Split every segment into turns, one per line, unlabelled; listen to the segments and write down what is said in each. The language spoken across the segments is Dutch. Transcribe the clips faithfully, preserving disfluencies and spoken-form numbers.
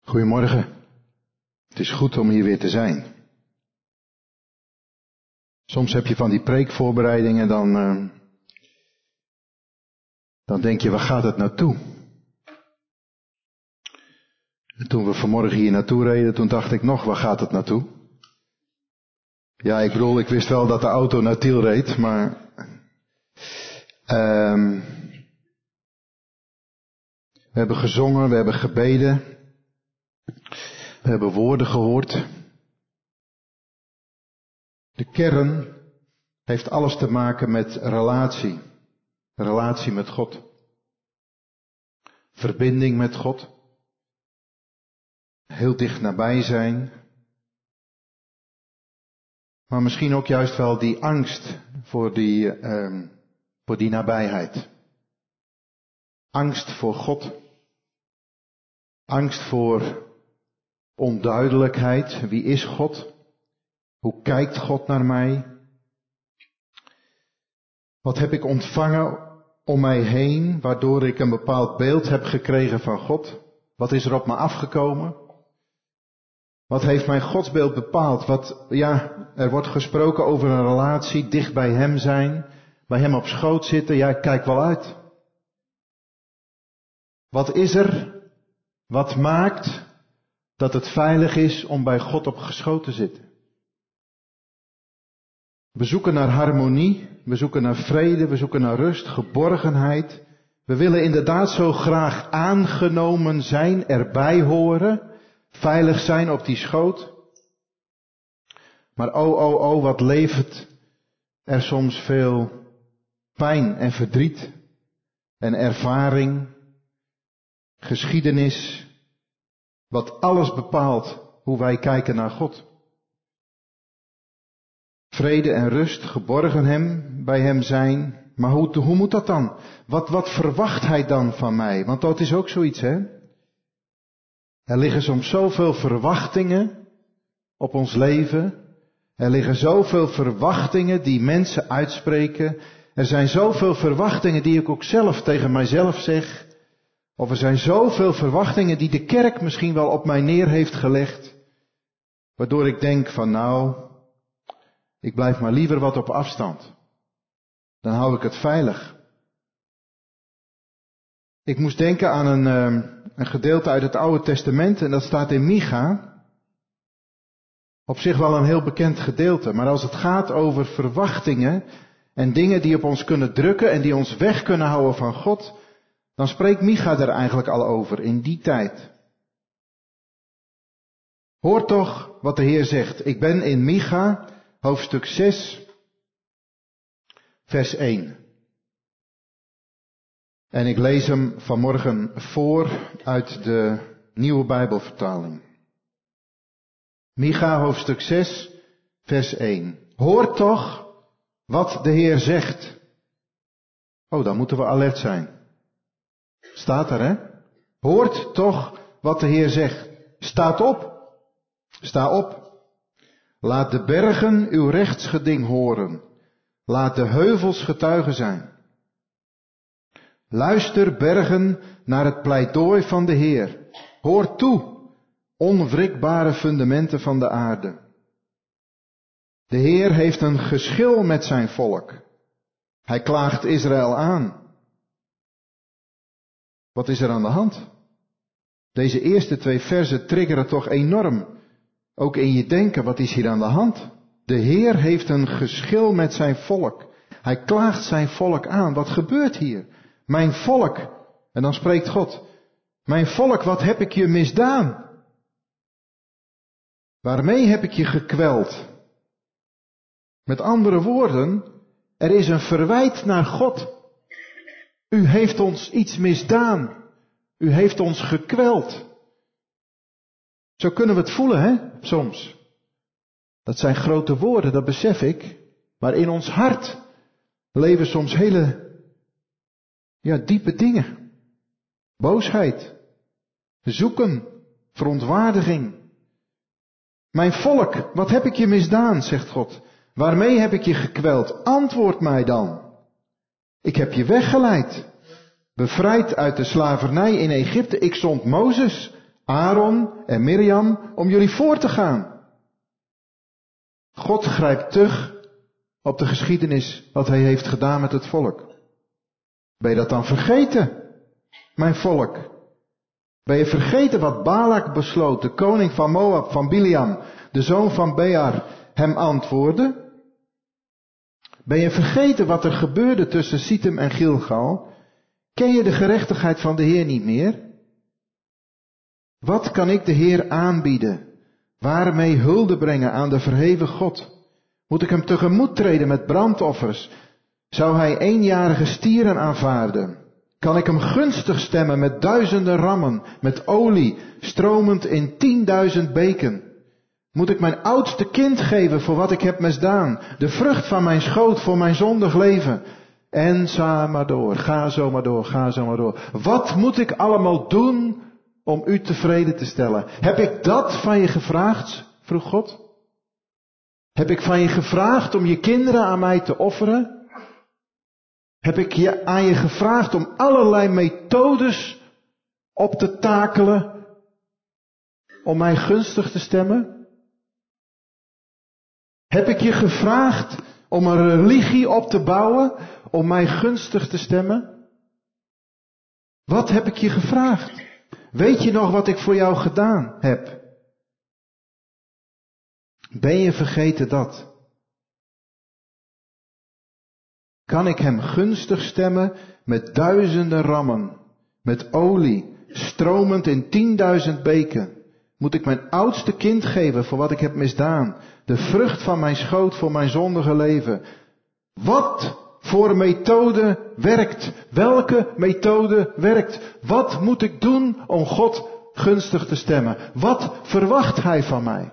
Goedemorgen. Het is goed om hier weer te zijn. Soms heb je van die preekvoorbereidingen, dan, uh, dan denk je, waar gaat het naartoe? En toen we vanmorgen hier naartoe reden, toen dacht ik nog, waar gaat het naartoe? Ja, ik bedoel, ik wist wel dat de auto naar Tiel reed, maar uh, we hebben gezongen, we hebben gebeden, we hebben woorden gehoord. De kern heeft alles te maken met relatie. Relatie met God. Verbinding met God. Heel dicht nabij zijn. Maar misschien ook juist wel die angst voor die, uh, voor die nabijheid. Angst voor God. Angst voor onduidelijkheid. Wie is God? Hoe kijkt God naar mij? Wat heb ik ontvangen om mij heen, waardoor ik een bepaald beeld heb gekregen van God? Wat is er op me afgekomen? Wat heeft mijn godsbeeld bepaald? Wat, ja, er wordt gesproken over een relatie, dicht bij Hem zijn, bij Hem op schoot zitten. Ja, ik kijk wel uit. Wat is er? Wat maakt dat het veilig is om bij God op schoot te zitten? We zoeken naar harmonie, we zoeken naar vrede, we zoeken naar rust, geborgenheid. We willen inderdaad zo graag aangenomen zijn, erbij horen, veilig zijn op die schoot. Maar oh, oh, oh, wat levert er soms veel pijn en verdriet en ervaring, geschiedenis, wat alles bepaalt hoe wij kijken naar God. Vrede en rust, geborgen hem, bij hem zijn. Maar hoe, hoe moet dat dan? Wat, wat verwacht hij dan van mij? Want dat is ook zoiets, hè? Er liggen soms zoveel verwachtingen op ons leven. Er liggen zoveel verwachtingen die mensen uitspreken. Er zijn zoveel verwachtingen die ik ook zelf tegen mijzelf zeg. Of er zijn zoveel verwachtingen die de kerk misschien wel op mij neer heeft gelegd. Waardoor ik denk van nou, ik blijf maar liever wat op afstand. Dan hou ik het veilig. Ik moest denken aan een, een gedeelte uit het Oude Testament en dat staat in Micha. Op zich wel een heel bekend gedeelte, maar als het gaat over verwachtingen en dingen die op ons kunnen drukken en die ons weg kunnen houden van God, dan spreekt Micha er eigenlijk al over in die tijd. Hoor toch wat de Heer zegt. Ik ben in Micha, hoofdstuk zes, vers één. En ik lees hem vanmorgen voor uit de Nieuwe Bijbelvertaling. Micha, hoofdstuk zes, vers één. Hoor toch wat de Heer zegt. Oh, dan moeten we alert zijn. Staat er, hè? Hoort toch wat de Heer zegt. Staat op. Sta op. Laat de bergen uw rechtsgeding horen. Laat de heuvels getuigen zijn. Luister bergen naar het pleidooi van de Heer. Hoor toe, onwrikbare fundamenten van de aarde. De Heer heeft een geschil met zijn volk. Hij klaagt Israël aan. Wat is er aan de hand? Deze eerste twee verzen triggeren toch enorm. Ook in je denken, wat is hier aan de hand? De Heer heeft een geschil met zijn volk. Hij klaagt zijn volk aan. Wat gebeurt hier? Mijn volk. En dan spreekt God. Mijn volk, wat heb ik je misdaan? Waarmee heb ik je gekweld? Met andere woorden, er is een verwijt naar God. U heeft ons iets misdaan. U heeft ons gekweld. Zo kunnen we het voelen, hè, soms. Dat zijn grote woorden, dat besef ik. Maar in ons hart leven soms hele, ja, diepe dingen. Boosheid, zoeken, verontwaardiging. Mijn volk, wat heb ik je misdaan, zegt God. Waarmee heb ik je gekweld? Antwoord mij dan. Ik heb je weggeleid. Bevrijd uit de slavernij in Egypte. Ik zond Mozes Aaron en Mirjam om jullie voor te gaan. God grijpt terug op de geschiedenis wat hij heeft gedaan met het volk. Ben je dat dan vergeten, mijn volk? Ben je vergeten wat Balak besloot, de koning van Moab, van Biliam, de zoon van Bear, hem antwoordde? Ben je vergeten wat er gebeurde tussen Sittim en Gilgal? Ken je de gerechtigheid van de Heer niet meer? Wat kan ik de Heer aanbieden? Waarmee hulde brengen aan de verheven God? Moet ik hem tegemoet treden met brandoffers? Zou hij eenjarige stieren aanvaarden? Kan ik hem gunstig stemmen met duizenden rammen, met olie, stromend in tienduizend beken? Moet ik mijn oudste kind geven voor wat ik heb misdaan, de vrucht van mijn schoot voor mijn zondig leven? En ga maar door, ga zo maar door, ga zo maar door. Wat moet ik allemaal doen om u tevreden te stellen? Heb ik dat van je gevraagd? Vroeg God. Heb ik van je gevraagd om je kinderen aan mij te offeren? Heb ik je aan je gevraagd om allerlei methodes op te takelen om mij gunstig te stemmen? Heb ik je gevraagd om een religie op te bouwen om mij gunstig te stemmen? Wat heb ik je gevraagd? Weet je nog wat ik voor jou gedaan heb? Ben je vergeten dat? Kan ik hem gunstig stemmen met duizenden rammen, met olie, stromend in tienduizend beken? Moet ik mijn oudste kind geven voor wat ik heb misdaan, de vrucht van mijn schoot voor mijn zondige leven? Wat voor methode werkt? Welke methode werkt? Wat moet ik doen om God gunstig te stemmen? Wat verwacht hij van mij?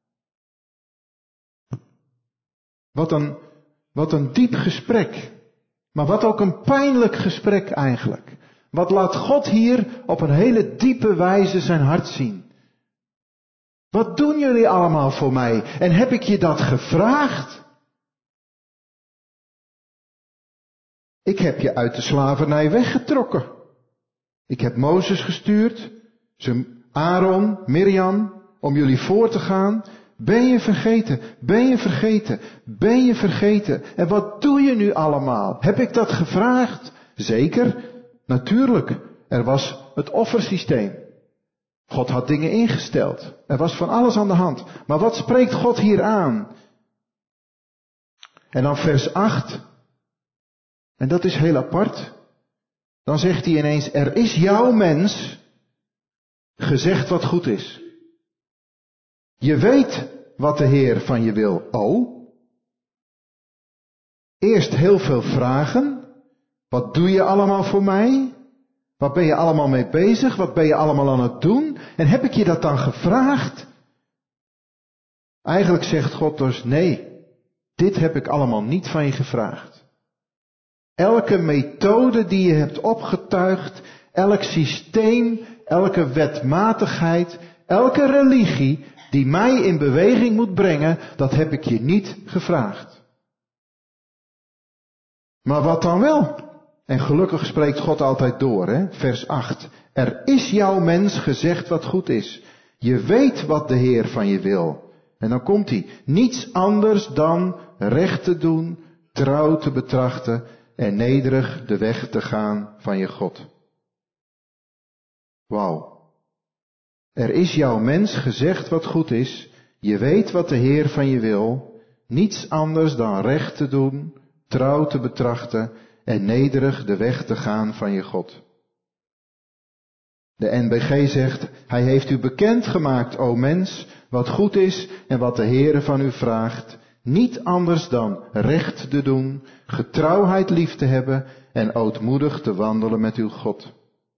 Wat een, wat een diep gesprek. Maar wat ook een pijnlijk gesprek eigenlijk. Wat laat God hier op een hele diepe wijze zijn hart zien. Wat doen jullie allemaal voor mij? En heb ik je dat gevraagd? Ik heb je uit de slavernij weggetrokken. Ik heb Mozes gestuurd, zijn Aaron, Mirjam, om jullie voor te gaan. Ben je vergeten? Ben je vergeten? Ben je vergeten? En wat doe je nu allemaal? Heb ik dat gevraagd? Zeker, natuurlijk. Er was het offersysteem. God had dingen ingesteld. Er was van alles aan de hand. Maar wat spreekt God hier aan? En dan vers acht. En dat is heel apart. Dan zegt hij ineens, er is jouw mens gezegd wat goed is. Je weet wat de Heer van je wil. Oh. Eerst heel veel vragen. Wat doe je allemaal voor mij? Wat ben je allemaal mee bezig? Wat ben je allemaal aan het doen? En heb ik je dat dan gevraagd? Eigenlijk zegt God dus, nee, dit heb ik allemaal niet van je gevraagd. Elke methode die je hebt opgetuigd, elk systeem, elke wetmatigheid, elke religie die mij in beweging moet brengen, dat heb ik je niet gevraagd. Maar wat dan wel? En gelukkig spreekt God altijd door, hè? Vers acht. Er is jouw mens gezegd wat goed is. Je weet wat de Heer van je wil. En dan komt hij. Niets anders dan recht te doen, trouw te betrachten en nederig de weg te gaan van je God. Wauw. Er is jouw mens gezegd wat goed is. Je weet wat de Heer van je wil. Niets anders dan recht te doen, trouw te betrachten en nederig de weg te gaan van je God. De N B G zegt, hij heeft u bekendgemaakt, o mens, wat goed is en wat de Heere van u vraagt. Niet anders dan recht te doen, getrouwheid lief te hebben en ootmoedig te wandelen met uw God.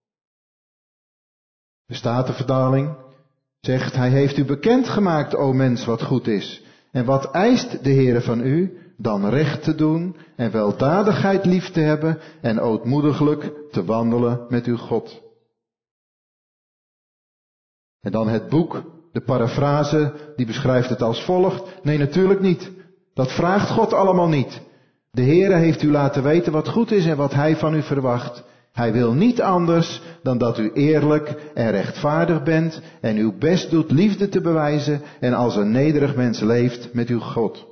De Statenvertaling zegt, hij heeft u bekendgemaakt, o mens, wat goed is. En wat eist de Heere van u? Dan recht te doen en weldadigheid lief te hebben en ootmoediglijk te wandelen met uw God. En dan het boek, de parafrase, die beschrijft het als volgt. Nee, natuurlijk niet. Dat vraagt God allemaal niet. De Heere heeft u laten weten wat goed is en wat hij van u verwacht. Hij wil niet anders dan dat u eerlijk en rechtvaardig bent en uw best doet liefde te bewijzen en als een nederig mens leeft met uw God.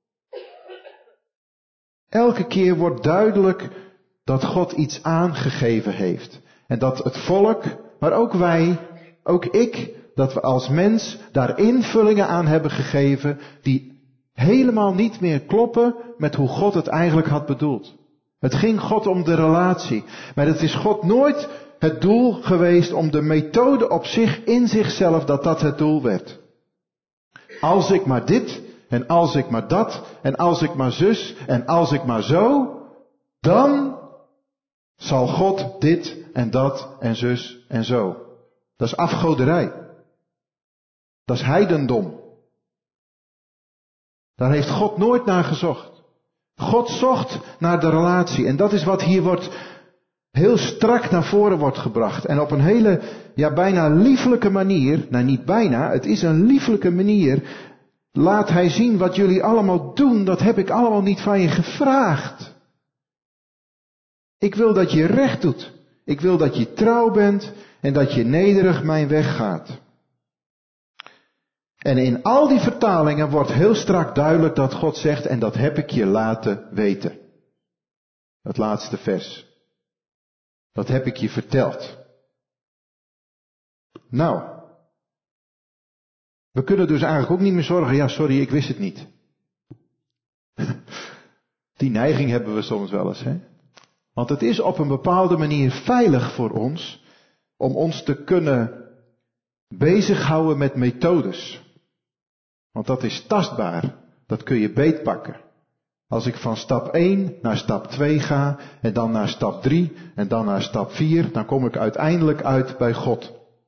Elke keer wordt duidelijk dat God iets aangegeven heeft. En dat het volk, maar ook wij, ook ik, dat we als mens daar invullingen aan hebben gegeven die helemaal niet meer kloppen met hoe God het eigenlijk had bedoeld. Het ging God om de relatie. Maar het is God nooit het doel geweest om de methode op zich, in zichzelf, dat dat het doel werd. Als ik maar dit, en als ik maar dat, en als ik maar zus, en als ik maar zo, dan zal God dit en dat en zus en zo. Dat is afgoderij. Dat is heidendom. Daar heeft God nooit naar gezocht. God zocht naar de relatie. En dat is wat hier wordt heel strak naar voren wordt gebracht. En op een hele, ja bijna liefelijke manier, nou niet bijna, het is een liefelijke manier, laat hij zien wat jullie allemaal doen, dat heb ik allemaal niet van je gevraagd. Ik wil dat je recht doet. Ik wil dat je trouw bent en dat je nederig mijn weg gaat. En in al die vertalingen wordt heel strak duidelijk dat God zegt, en dat heb ik je laten weten. Het laatste vers. Dat heb ik je verteld. Nou, we kunnen dus eigenlijk ook niet meer zorgen, ja sorry, ik wist het niet. Die neiging hebben we soms wel eens, hè. Want het is op een bepaalde manier veilig voor ons om ons te kunnen bezighouden met methodes. Want dat is tastbaar. Dat kun je beetpakken. Als ik van stap één naar stap twee ga en dan naar stap drie en dan naar stap vier, dan kom ik uiteindelijk uit bij God.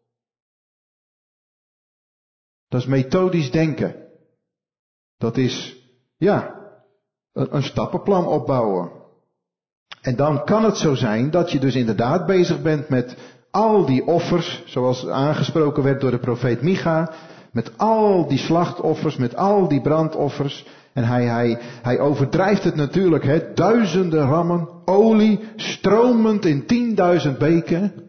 Dat is methodisch denken. Dat is, ja, een, een stappenplan opbouwen. En dan kan het zo zijn dat je dus inderdaad bezig bent met al die offers, zoals aangesproken werd door de profeet Micha, met al die slachtoffers, met al die brandoffers. En hij, hij, hij overdrijft het natuurlijk, hè, duizenden rammen, olie, stromend in tienduizend beken.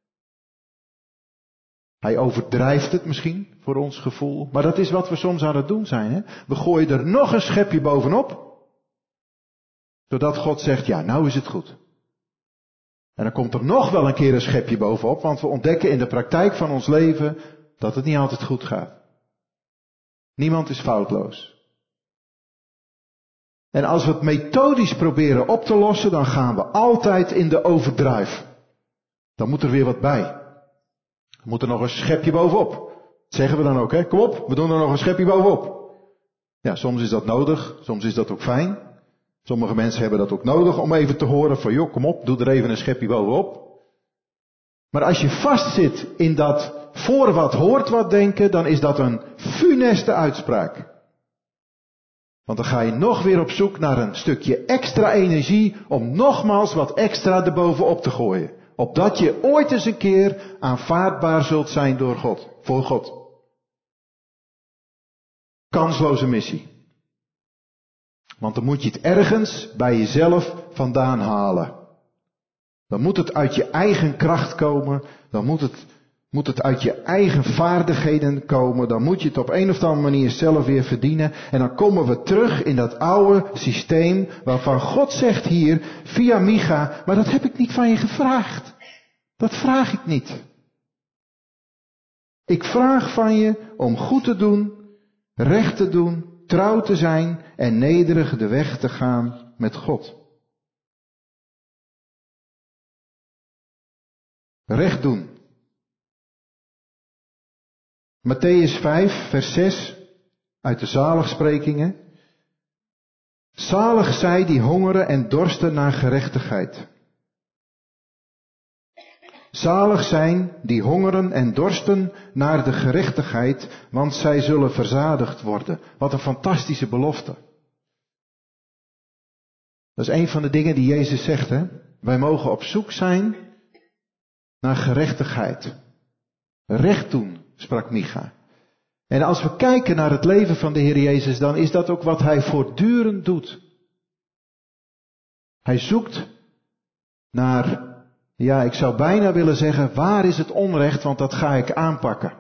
Hij overdrijft het misschien, voor ons gevoel. Maar dat is wat we soms aan het doen zijn, hè. We gooien er nog een schepje bovenop. Zodat God zegt, ja, nou is het goed. En dan komt er nog wel een keer een schepje bovenop, want we ontdekken in de praktijk van ons leven dat het niet altijd goed gaat. Niemand is foutloos. En als we het methodisch proberen op te lossen, dan gaan we altijd in de overdrive. Dan moet er weer wat bij. Er moet er nog een schepje bovenop. Dat zeggen we dan ook, hè? Kom op, we doen er nog een schepje bovenop. Ja, soms is dat nodig, soms is dat ook fijn. Sommige mensen hebben dat ook nodig om even te horen van, joh, kom op, doe er even een schepje bovenop. Maar als je vastzit in dat voor wat hoort wat denken, dan is dat een funeste uitspraak. Want dan ga je nog weer op zoek naar een stukje extra energie om nogmaals wat extra erbovenop te gooien. Opdat je ooit eens een keer aanvaardbaar zult zijn door God, voor God. Kansloze missie. Want dan moet je het ergens bij jezelf vandaan halen. Dan moet het uit je eigen kracht komen. Dan moet het, moet het uit je eigen vaardigheden komen. Dan moet je het op een of andere manier zelf weer verdienen. En dan komen we terug in dat oude systeem waarvan God zegt hier via Micha, maar dat heb ik niet van je gevraagd. Dat vraag ik niet. Ik vraag van je om goed te doen, recht te doen, trouw te zijn en nederig de weg te gaan met God. Recht doen. Mattheüs vijf, vers zes, uit de zaligsprekingen. Zalig zij die hongeren en dorsten naar gerechtigheid. Zalig zijn die hongeren en dorsten naar de gerechtigheid, want zij zullen verzadigd worden. Wat een fantastische belofte. Dat is een van de dingen die Jezus zegt, hè. Wij mogen op zoek zijn naar gerechtigheid. Recht doen, sprak Micha. En als we kijken naar het leven van de Heer Jezus, dan is dat ook wat Hij voortdurend doet. Hij zoekt naar Ja, ik zou bijna willen zeggen, waar is het onrecht, want dat ga ik aanpakken.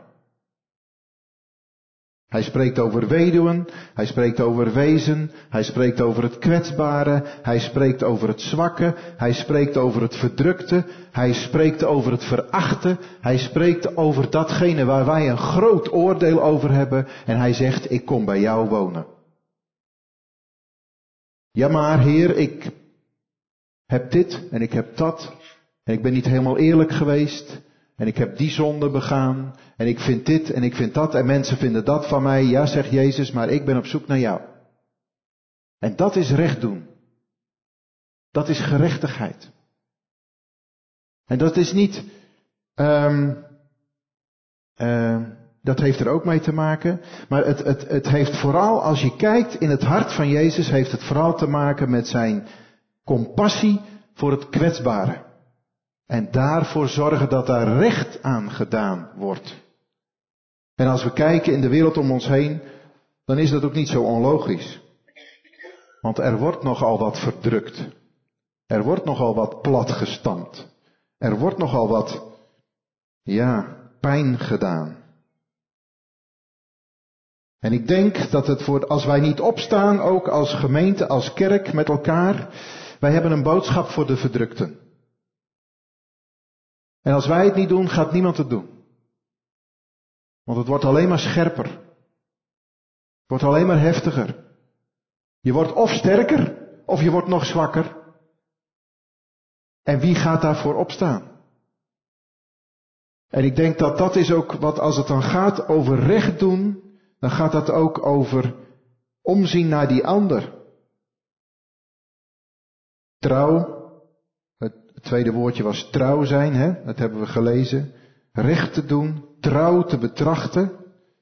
Hij spreekt over weduwen, hij spreekt over wezen, hij spreekt over het kwetsbare, hij spreekt over het zwakke, hij spreekt over het verdrukte, hij spreekt over het verachte, hij spreekt over datgene waar wij een groot oordeel over hebben en hij zegt, ik kom bij jou wonen. Ja maar Heer, ik heb dit en ik heb dat en ik ben niet helemaal eerlijk geweest. En ik heb die zonde begaan. En ik vind dit en ik vind dat. En mensen vinden dat van mij. Ja, zegt Jezus, maar ik ben op zoek naar jou. En dat is recht doen. Dat is gerechtigheid. En dat is niet... Um, uh, dat heeft er ook mee te maken. Maar het, het, het heeft vooral, als je kijkt in het hart van Jezus, heeft het vooral te maken met zijn compassie voor het kwetsbare. En daarvoor zorgen dat daar recht aan gedaan wordt. En als we kijken in de wereld om ons heen, dan is dat ook niet zo onlogisch. Want er wordt nogal wat verdrukt. Er wordt nogal wat platgestampt. Er wordt nogal wat, ja, pijn gedaan. En ik denk dat het voor, als wij niet opstaan, ook als gemeente, als kerk met elkaar, wij hebben een boodschap voor de verdrukten. En als wij het niet doen, gaat niemand het doen. Want het wordt alleen maar scherper. Het wordt alleen maar heftiger. Je wordt of sterker, of je wordt nog zwakker. En wie gaat daarvoor opstaan? En ik denk dat dat is ook wat, als het dan gaat over recht doen, dan gaat dat ook over omzien naar die ander. Trouw. Het tweede woordje was trouw zijn, hè? Dat hebben we gelezen. Recht te doen, trouw te betrachten.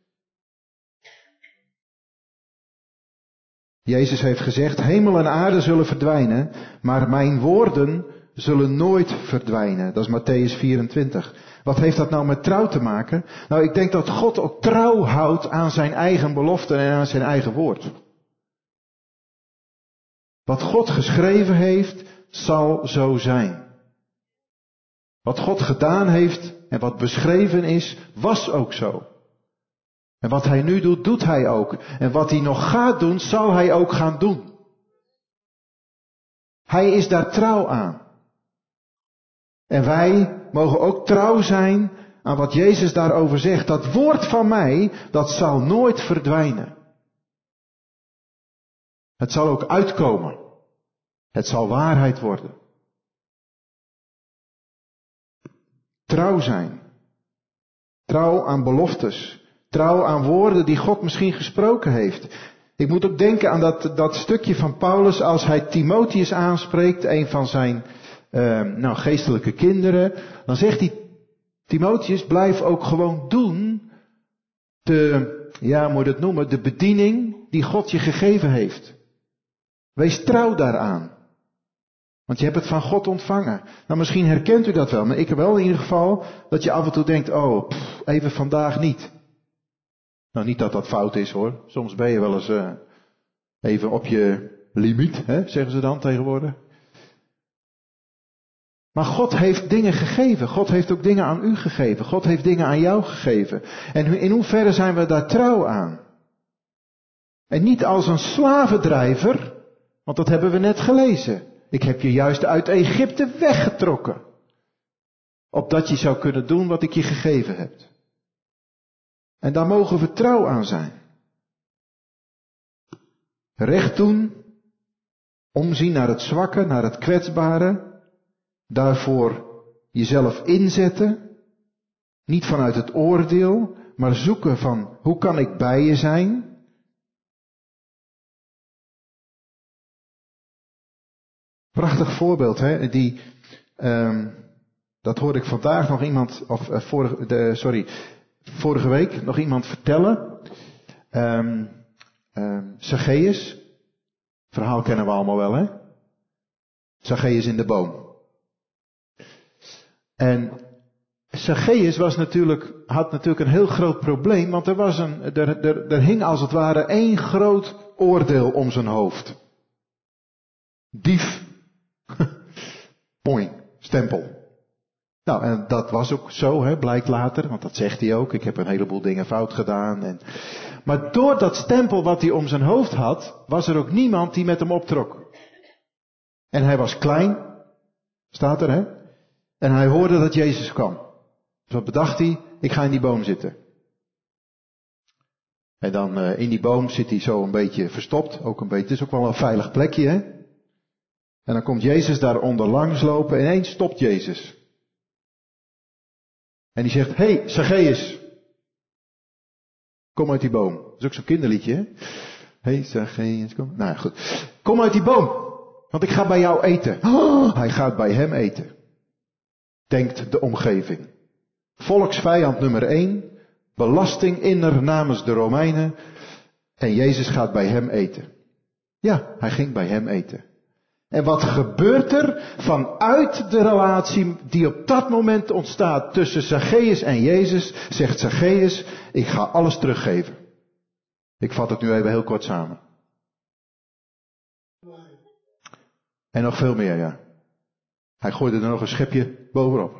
Jezus heeft gezegd, hemel en aarde zullen verdwijnen, maar mijn woorden zullen nooit verdwijnen. Dat is Matthäus vierentwintig. Wat heeft dat nou met trouw te maken? Nou, ik denk dat God ook trouw houdt aan zijn eigen beloften en aan zijn eigen woord. Wat God geschreven heeft, zal zo zijn. Wat God gedaan heeft en wat beschreven is, was ook zo. En wat hij nu doet, doet hij ook. En wat hij nog gaat doen, zal hij ook gaan doen. Hij is daar trouw aan. En wij mogen ook trouw zijn aan wat Jezus daarover zegt. Dat woord van mij, dat zal nooit verdwijnen. Het zal ook uitkomen. Het zal waarheid worden. Trouw zijn. Trouw aan beloftes. Trouw aan woorden die God misschien gesproken heeft. Ik moet ook denken aan dat, dat stukje van Paulus als hij Timotheus aanspreekt, een van zijn uh, nou, geestelijke kinderen. Dan zegt hij, Timotheus, blijf ook gewoon doen de, ja, moet je het noemen, de bediening die God je gegeven heeft. Wees trouw daaraan. Want je hebt het van God ontvangen. Nou, misschien herkent u dat wel, maar ik wel in ieder geval, dat je af en toe denkt, oh, pff, even vandaag niet. Nou, niet dat dat fout is hoor. Soms ben je wel eens uh, even op je limiet, hè, zeggen ze dan tegenwoordig. Maar God heeft dingen gegeven. God heeft ook dingen aan u gegeven. God heeft dingen aan jou gegeven. En in hoeverre zijn we daar trouw aan? En niet als een slavendrijver, want dat hebben we net gelezen. Ik heb je juist uit Egypte weggetrokken. Opdat je zou kunnen doen wat ik je gegeven heb. En daar mogen we trouw aan zijn. Recht doen. Omzien naar het zwakke, naar het kwetsbare. Daarvoor jezelf inzetten. Niet vanuit het oordeel, maar zoeken van hoe kan ik bij je zijn. Prachtig voorbeeld, hè? Die, um, dat hoorde ik vandaag nog iemand, of uh, vorige, de, sorry, vorige week nog iemand vertellen. Um, um, Zacchaeus, verhaal kennen we allemaal wel, hè? Zacchaeus in de boom. En Zacchaeus was natuurlijk, had natuurlijk een heel groot probleem, want er was een, er, er, er hing als het ware één groot oordeel om zijn hoofd. Dief. Poing, stempel. Nou, en dat was ook zo, hè, blijkt later, want dat zegt hij ook. Ik heb een heleboel dingen fout gedaan. En... Maar door dat stempel wat hij om zijn hoofd had, was er ook niemand die met hem optrok. En hij was klein, staat er, hè. En hij hoorde dat Jezus kwam. Dus wat bedacht hij? Ik ga in die boom zitten. En dan uh, in die boom zit hij zo een beetje verstopt. Ook een beetje, het is ook wel een veilig plekje, hè. En dan komt Jezus daar onderlangs lopen. En ineens stopt Jezus. En die zegt, hé, hey, Zacchaeus. Kom uit die boom. Dat is ook zo'n kinderliedje, hè. Hé, hey, Zacchaeus, kom. Nou ja, goed. Kom uit die boom. Want ik ga bij jou eten. Oh, hij gaat bij hem eten. Denkt de omgeving. Volksvijand nummer één. Belastinginner namens de Romeinen. En Jezus gaat bij hem eten. Ja, hij ging bij hem eten. En wat gebeurt er vanuit de relatie die op dat moment ontstaat tussen Zacchaeus en Jezus? Zegt Zacchaeus, ik ga alles teruggeven. Ik vat het nu even heel kort samen. En nog veel meer, ja. Hij gooide er nog een schepje bovenop.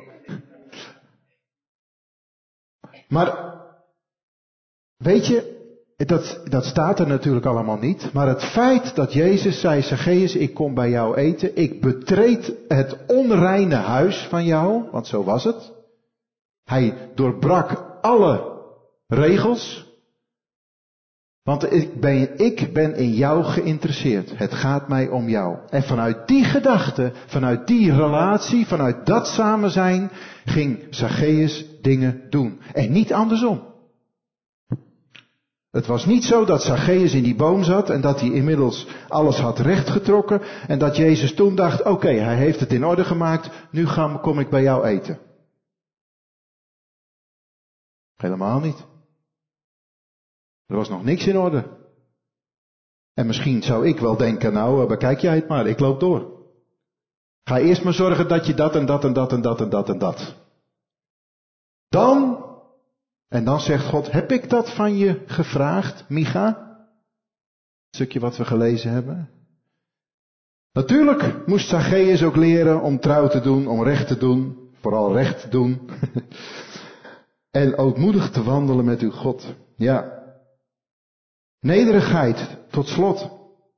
Maar, weet je, dat, dat staat er natuurlijk allemaal niet. Maar het feit dat Jezus zei, Zacchaeus, ik kom bij jou eten. Ik betreed het onreine huis van jou, want zo was het. Hij doorbrak alle regels. Want ik ben, ik ben in jou geïnteresseerd. Het gaat mij om jou. En vanuit die gedachte, vanuit die relatie, vanuit dat samen zijn, ging Zacchaeus dingen doen. En niet andersom. Het was niet zo dat Zacchaeus in die boom zat en dat hij inmiddels alles had rechtgetrokken. En dat Jezus toen dacht, oké, okay, hij heeft het in orde gemaakt, nu ga, kom ik bij jou eten. Helemaal niet. Er was nog niks in orde. En misschien zou ik wel denken, nou, bekijk jij het maar, ik loop door. Ga eerst maar zorgen dat je dat en dat en dat en dat en dat en dat. Dan, en dan zegt God, heb ik dat van je gevraagd, Micha? Het stukje wat we gelezen hebben. Natuurlijk moest Zacchaeus ook leren om trouw te doen, om recht te doen, vooral recht te doen. En ootmoedig te wandelen met uw God. Ja. Nederigheid, tot slot.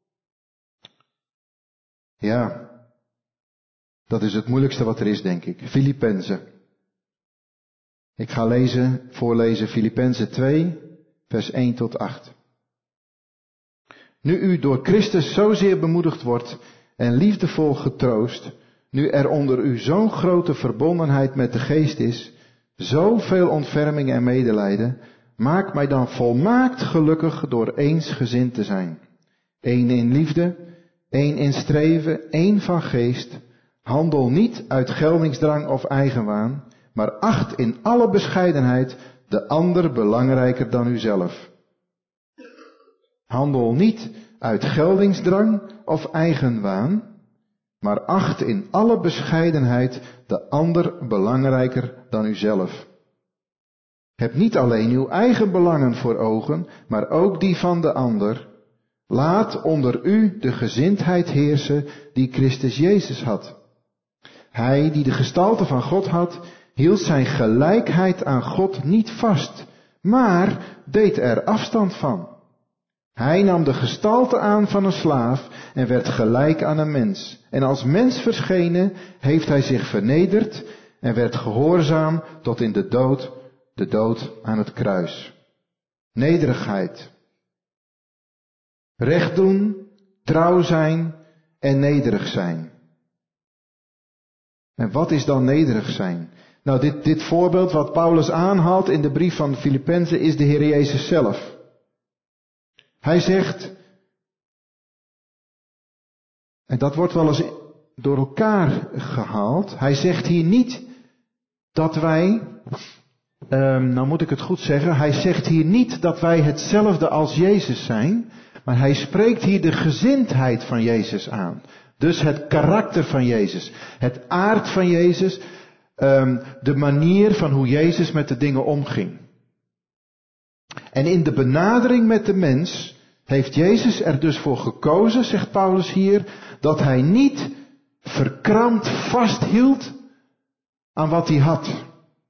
Ja, dat is het moeilijkste wat er is, denk ik. Filippenzen. Ik ga lezen, voorlezen Filippenzen twee, vers één tot acht. Nu u door Christus zozeer bemoedigd wordt en liefdevol getroost, nu er onder u zo'n grote verbondenheid met de geest is, zoveel ontferming en medelijden, maak mij dan volmaakt gelukkig door eensgezind te zijn. Eén in liefde, één in streven, één van geest. Handel niet uit geldingsdrang of eigenwaan, maar acht in alle bescheidenheid de ander belangrijker dan uzelf. Handel niet uit geldingsdrang of eigenwaan, maar acht in alle bescheidenheid de ander belangrijker dan uzelf. Heb niet alleen uw eigen belangen voor ogen, maar ook die van de ander. Laat onder u de gezindheid heersen die Christus Jezus had. Hij die de gestalte van God had, hield zijn gelijkheid aan God niet vast, maar deed er afstand van. Hij nam de gestalte aan van een slaaf en werd gelijk aan een mens. En als mens verschenen heeft hij zich vernederd en werd gehoorzaam tot in de dood, de dood aan het kruis. Nederigheid. Recht doen, trouw zijn en nederig zijn. En wat is dan nederig zijn? Nou, dit, dit voorbeeld wat Paulus aanhaalt in de brief van de Filippenzen is de Heer Jezus zelf. Hij zegt, en dat wordt wel eens door elkaar gehaald, hij zegt hier niet dat wij, um, nou moet ik het goed zeggen, hij zegt hier niet dat wij hetzelfde als Jezus zijn, maar hij spreekt hier de gezindheid van Jezus aan. Dus het karakter van Jezus, het aard van Jezus, um, de manier van hoe Jezus met de dingen omging. En in de benadering met de mens heeft Jezus er dus voor gekozen, zegt Paulus hier, dat hij niet verkrampt vasthield aan wat hij had.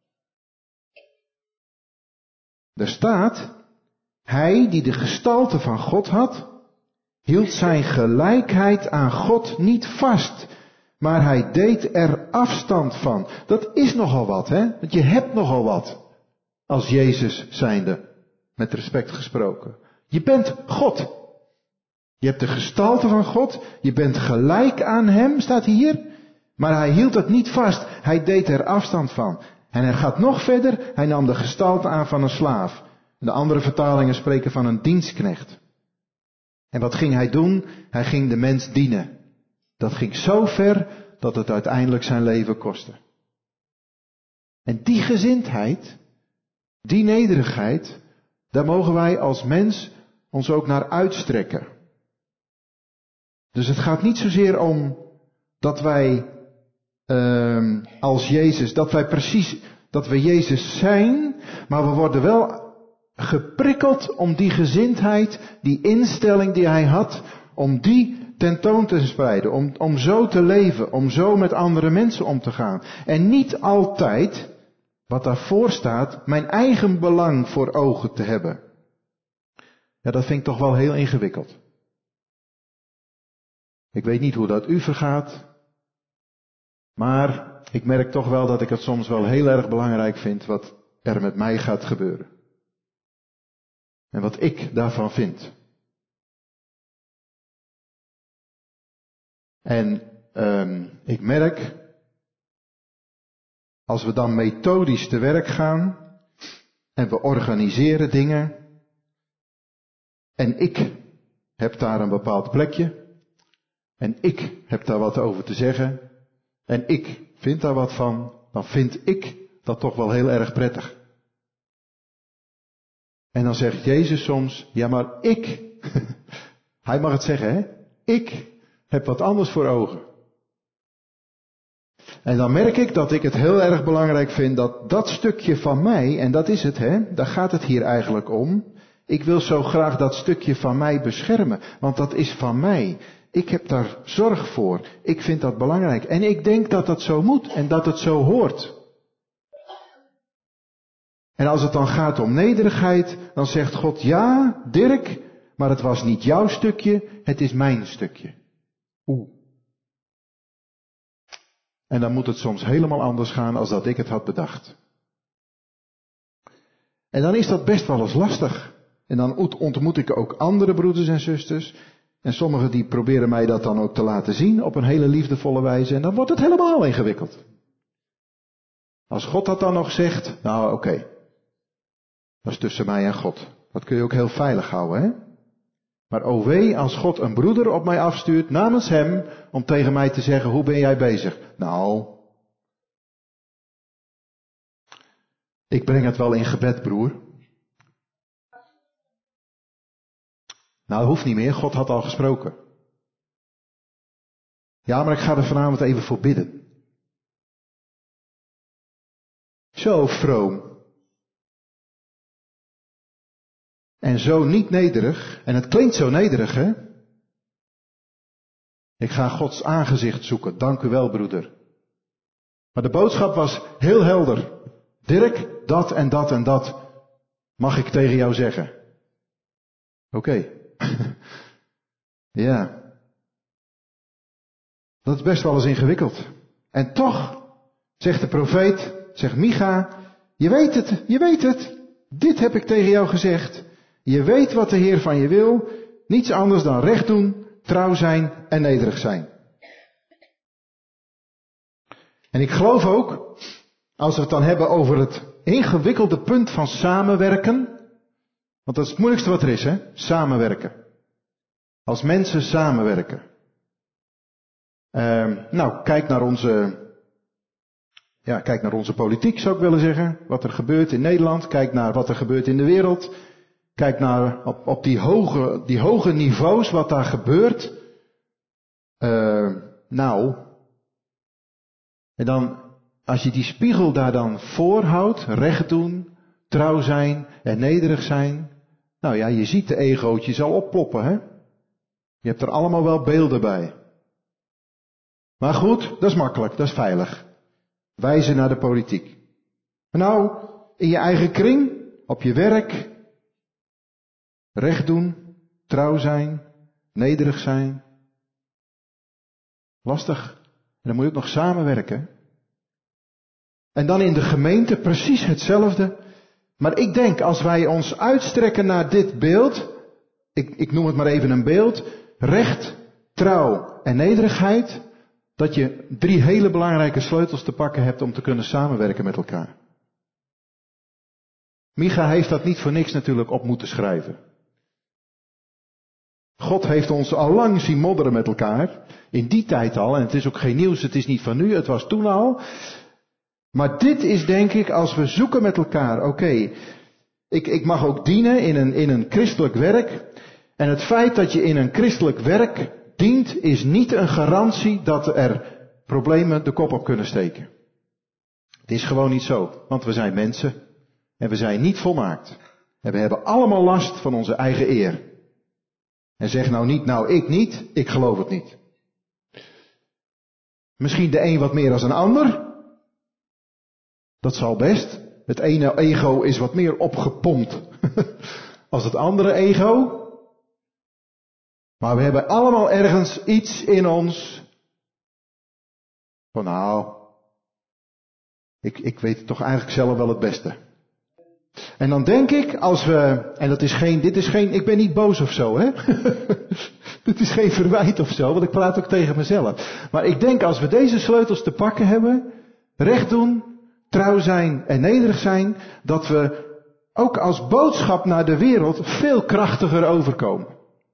Er staat, hij die de gestalte van God had, hield zijn gelijkheid aan God niet vast, maar hij deed er afstand van. Dat is nogal wat, hè? Want je hebt nogal wat als Jezus zijnde, met respect gesproken. Je bent God. Je hebt de gestalte van God, je bent gelijk aan hem, staat hier, maar hij hield het niet vast. Hij deed er afstand van. En hij gaat nog verder, hij nam de gestalte aan van een slaaf. De andere vertalingen spreken van een dienstknecht. En wat ging hij doen? Hij ging de mens dienen. Dat ging zo ver dat het uiteindelijk zijn leven kostte. En die gezindheid, die nederigheid, daar mogen wij als mens ons ook naar uitstrekken. Dus het gaat niet zozeer om dat wij uh, als Jezus, dat wij precies, dat we Jezus zijn, maar we worden wel geprikkeld om die gezindheid, die instelling die hij had, om die tentoon te spreiden, om, om zo te leven, om zo met andere mensen om te gaan. En niet altijd, wat daarvoor staat, mijn eigen belang voor ogen te hebben. Ja, dat vind ik toch wel heel ingewikkeld. Ik weet niet hoe dat u vergaat, maar ik merk toch wel dat ik het soms wel heel erg belangrijk vind wat er met mij gaat gebeuren. En wat ik daarvan vind. En um, ik merk, als we dan methodisch te werk gaan en we organiseren dingen en ik heb daar een bepaald plekje en ik heb daar wat over te zeggen en ik vind daar wat van, dan vind ik dat toch wel heel erg prettig. En dan zegt Jezus soms, ja maar ik, hij mag het zeggen hè, ik heb wat anders voor ogen. En dan merk ik dat ik het heel erg belangrijk vind dat dat stukje van mij, en dat is het hè, daar gaat het hier eigenlijk om. Ik wil zo graag dat stukje van mij beschermen, want dat is van mij. Ik heb daar zorg voor. Ik vind dat belangrijk. En ik denk dat dat zo moet en dat het zo hoort. En als het dan gaat om nederigheid, dan zegt God, ja, Dirk, maar het was niet jouw stukje, het is mijn stukje. Oeh. En dan moet het soms helemaal anders gaan als dat ik het had bedacht. En dan is dat best wel eens lastig. En dan ontmoet ik ook andere broeders en zusters. En sommigen die proberen mij dat dan ook te laten zien op een hele liefdevolle wijze. En dan wordt het helemaal ingewikkeld. Als God dat dan nog zegt, nou oké. Okay. Dat is tussen mij en God. Dat kun je ook heel veilig houden, hè? Maar o wee als God een broeder op mij afstuurt namens hem om tegen mij te zeggen, hoe ben jij bezig? Nou, ik breng het wel in gebed, broer. Nou, dat hoeft niet meer, God had al gesproken. Ja, maar ik ga er vanavond even voor bidden. Zo vroom. En zo niet nederig. En het klinkt zo nederig, hè? Ik ga Gods aangezicht zoeken. Dank u wel, broeder. Maar de boodschap was heel helder. Dirk, dat en dat en dat mag ik tegen jou zeggen. Oké. Okay. Ja. Dat is best wel eens ingewikkeld. En toch, zegt de profeet, zegt Micha, je weet het, je weet het. Dit heb ik tegen jou gezegd. Je weet wat de Heer van je wil. Niets anders dan recht doen, trouw zijn en nederig zijn. En ik geloof ook, als we het dan hebben over het ingewikkelde punt van samenwerken. Want dat is het moeilijkste wat er is, hè? Samenwerken. Als mensen samenwerken. Uh, nou, kijk naar onze, ja, kijk naar onze politiek zou ik willen zeggen. Wat er gebeurt in Nederland. Kijk naar wat er gebeurt in de wereld. Kijk naar op, op die hoge, die hoge niveaus wat daar gebeurt. Uh, nou, en dan, als je die spiegel daar dan voorhoudt, recht doen, trouw zijn en nederig zijn. Nou ja, je ziet de egootjes al opploppen, hè. Je hebt er allemaal wel beelden bij. Maar goed, dat is makkelijk, dat is veilig. wijzen naar de politiek. Nou, in je eigen kring, op je werk, recht doen, trouw zijn, nederig zijn. Lastig. En dan moet je ook nog samenwerken. En dan in de gemeente precies hetzelfde. Maar ik denk, als wij ons uitstrekken naar dit beeld, ik, ik noem het maar even een beeld, recht, trouw en nederigheid, dat je drie hele belangrijke sleutels te pakken hebt om te kunnen samenwerken met elkaar. Micha heeft dat niet voor niks natuurlijk op moeten schrijven. God heeft ons al lang zien modderen met elkaar, in die tijd al, en het is ook geen nieuws, het is niet van nu, het was toen al. Maar dit is denk ik, als we zoeken met elkaar, oké, okay, ik, ik mag ook dienen in een, in een christelijk werk. En het feit dat je in een christelijk werk dient, is niet een garantie dat er problemen de kop op kunnen steken. Het is gewoon niet zo, want we zijn mensen en we zijn niet volmaakt. En we hebben allemaal last van onze eigen eer. En zeg nou niet, nou ik niet, ik geloof het niet. Misschien de een wat meer dan een ander. Dat zal best. Het ene ego is wat meer opgepompt als het andere ego. Maar we hebben allemaal ergens iets in ons van nou, ik, ik weet toch eigenlijk zelf wel het beste. En dan denk ik, als we, en dat is geen, dit is geen, ik ben niet boos of zo, hè. Dit is geen verwijt of zo, want ik praat ook tegen mezelf. Maar ik denk, als we deze sleutels te pakken hebben, recht doen, trouw zijn en nederig zijn, dat we ook als boodschap naar de wereld veel krachtiger overkomen.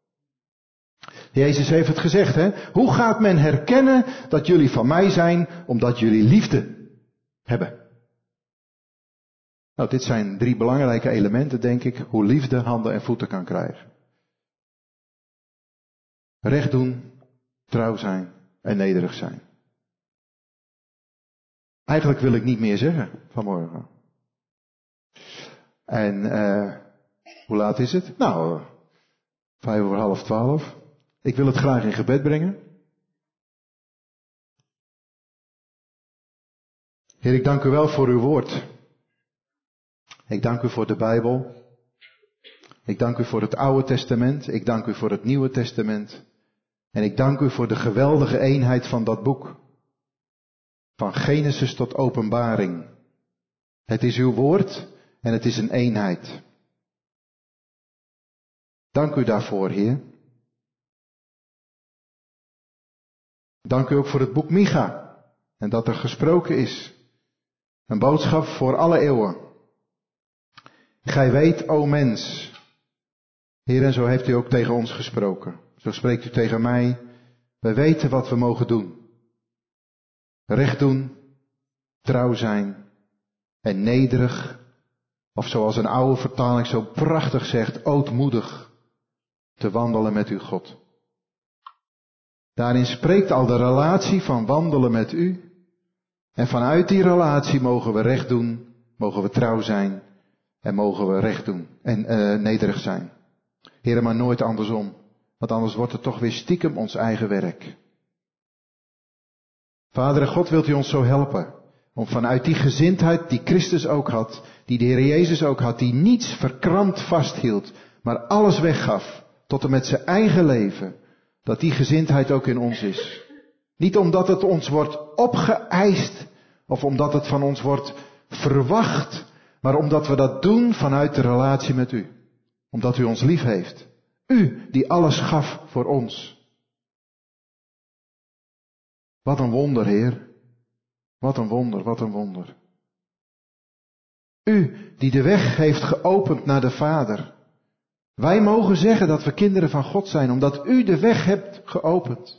Jezus heeft het gezegd, hè. Hoe gaat men herkennen dat jullie van mij zijn, omdat jullie liefde hebben? Nou, dit zijn drie belangrijke elementen, denk ik, hoe liefde handen en voeten kan krijgen. Recht doen, trouw zijn en nederig zijn. Eigenlijk wil ik niet meer zeggen vanmorgen. En uh, hoe laat is het? Nou, uh, vijf over half twaalf. Ik wil het graag in gebed brengen. Heer, ik dank u wel voor uw woord. Ik dank u voor de Bijbel. Ik dank u voor het Oude Testament. Ik dank u voor het Nieuwe Testament. En ik dank u voor de geweldige eenheid van dat boek. Van Genesis tot Openbaring. Het is uw woord en het is een eenheid. Dank u daarvoor, Heer. Dank u ook voor het boek Micha. En dat er gesproken is. Een boodschap voor alle eeuwen. Gij weet, o mens. Heer, en zo heeft u ook tegen ons gesproken. Zo spreekt u tegen mij. We weten wat we mogen doen. Recht doen, trouw zijn en nederig. Of zoals een oude vertaling zo prachtig zegt, ootmoedig te wandelen met uw God. Daarin spreekt al de relatie van wandelen met u. En vanuit die relatie mogen we recht doen, mogen we trouw zijn en mogen we recht doen en uh, nederig zijn. Heer, maar nooit andersom, want anders wordt het toch weer stiekem ons eigen werk. Vader en God, wilt u ons zo helpen om vanuit die gezindheid die Christus ook had, die de Heer Jezus ook had, die niets verkrampt vasthield, maar alles weggaf tot en met zijn eigen leven, dat die gezindheid ook in ons is. Niet omdat het ons wordt opgeëist of omdat het van ons wordt verwacht, maar omdat we dat doen vanuit de relatie met u. Omdat u ons lief heeft. U die alles gaf voor ons. Wat een wonder, Heer. Wat een wonder, wat een wonder. U die de weg heeft geopend naar de Vader. Wij mogen zeggen dat we kinderen van God zijn, omdat u de weg hebt geopend.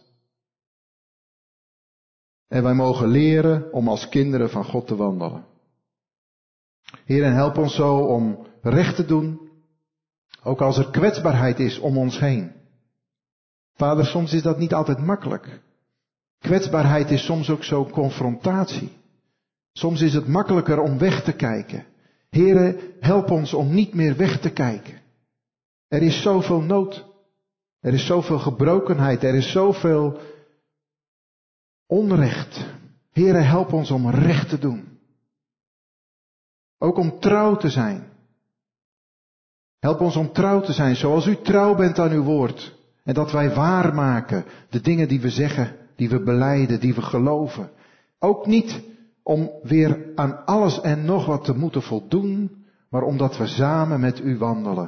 En wij mogen leren om als kinderen van God te wandelen. Heer, en help ons zo om recht te doen, ook als er kwetsbaarheid is om ons heen. Vader, soms is dat niet altijd makkelijk. Kwetsbaarheid is soms ook zo'n confrontatie. Soms is het makkelijker om weg te kijken. Heere, help ons om niet meer weg te kijken. Er is zoveel nood. Er is zoveel gebrokenheid. Er is zoveel onrecht. Heere, help ons om recht te doen. Ook om trouw te zijn. Help ons om trouw te zijn, zoals u trouw bent aan uw woord. En dat wij waarmaken de dingen die we zeggen, die we belijden, die we geloven. Ook niet om weer aan alles en nog wat te moeten voldoen, maar omdat we samen met u wandelen.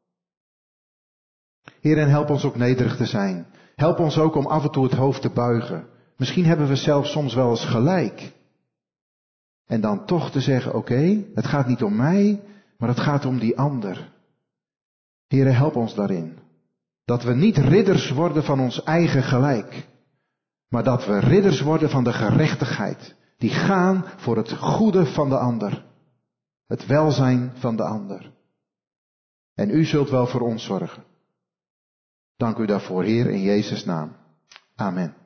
Heer, en help ons ook nederig te zijn. Help ons ook om af en toe het hoofd te buigen. Misschien hebben we zelfs soms wel eens gelijk. En dan toch te zeggen, oké, okay, het gaat niet om mij, maar het gaat om die ander. Heere, help ons daarin. Dat we niet ridders worden van ons eigen gelijk. Maar dat we ridders worden van de gerechtigheid. Die gaan voor het goede van de ander. Het welzijn van de ander. En u zult wel voor ons zorgen. Dank u daarvoor, Heer, in Jezus' naam. Amen.